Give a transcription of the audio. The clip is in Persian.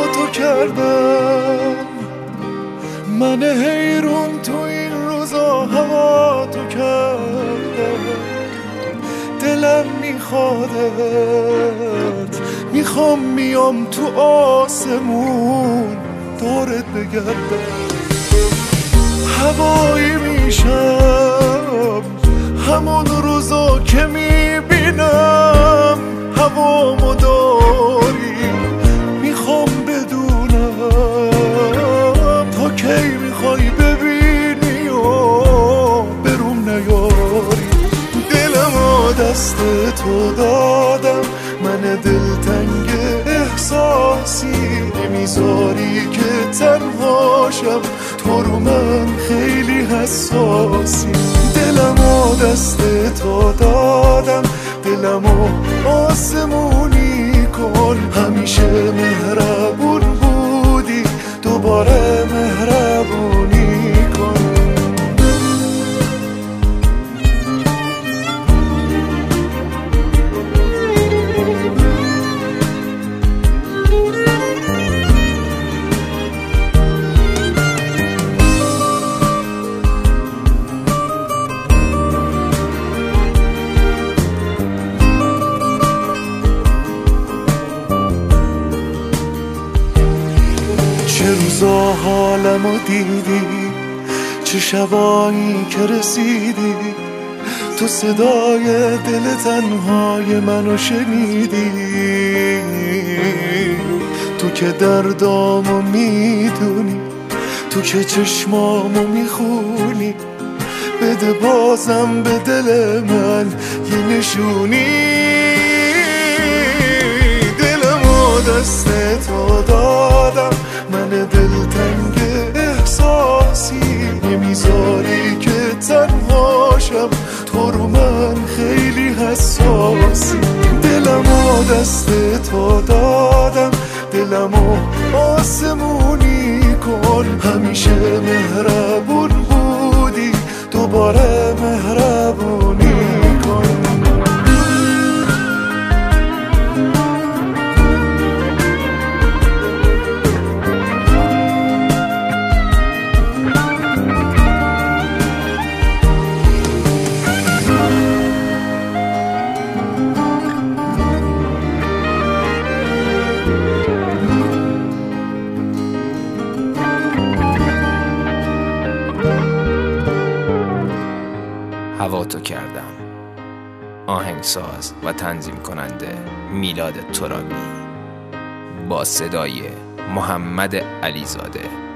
تو کردم، من حیرون تو این روزا هوا تو کردم. دلم میخوادت، میخوام میام تو آسمون دورت بگردم. هوایی میشم همون روزا که میبینم هوامو داری. میخوام بدونم تا کی میخوای ببینی و بروم نیاری. دلمو دست تو دادم، من دلتنگ احساسی نمیذاری که تنهاشم، تو رو من خیلی حساسی. دلمو دست تو دادم، دلمو آسمونی کن. همیشه مهربون بودی، دوباره مهربونی کن. چه روزا حالمو دیدی، چه شبایی که رسیدی، تو صدای دل تنهای منو شنیدی. تو که دردامو میدونی، تو که چشمامو میخونی، بده بازم به دل من یه نشونی. دلمو دست تو دادم، من دلتنگ احساسی نمیذاری که تنهاشم، تو رو من خیلی حساسی. دلمو دست تو دادم، دلمو آسمونی کن. همیشه مهربون بودی، دوباره مهربونی کن. هوا تو کردم. آهنگساز و تنظیم کننده میلاد ترابی با صدای محمد علیزاده.